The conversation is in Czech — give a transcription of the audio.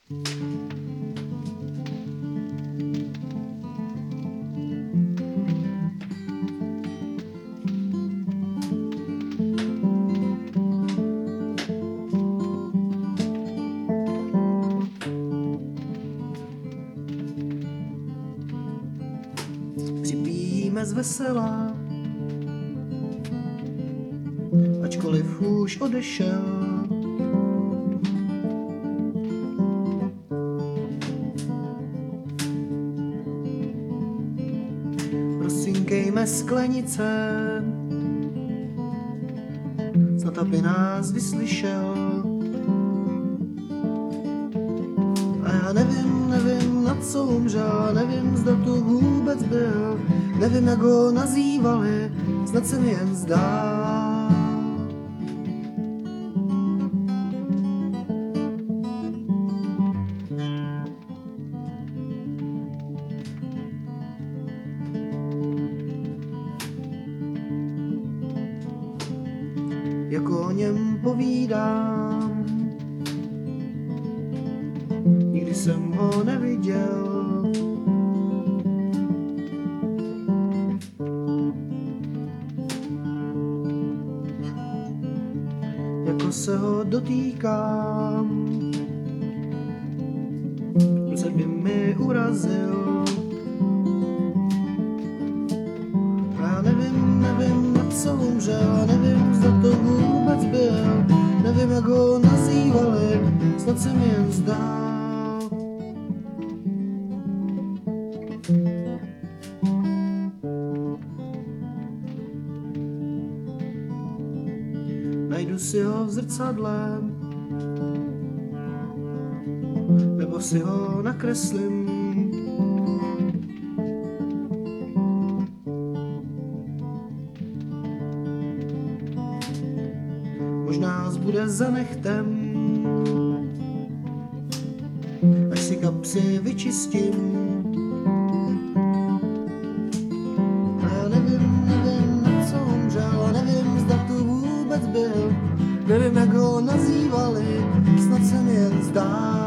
Připijíme zvesela, ačkoliv už odešel. Prosinkejme sklenice, snad aby nás vyslyšel. A já nevím, na co umřel, nevím, zda to vůbec byl, nevím, jak ho nazývali, snad se mi jen zdá. Jako o něm povídám, nikdy jsem ho neviděl. Jako se ho dotýkám, se by mi urazil. Já nevím, na co umřel, nevím, zda to vůbec byl, nevím, jak ho nazývali, snad se mi jen zdál. Najdu si ho v zrcadle, nebo si ho nakreslím. Možná zbude za nechtem, až si kapsy vyčistím. A já nevím, na co umřel, nevím, zda tu vůbec byl, nevím, jak ho nazývali, snad se mi jen zdá.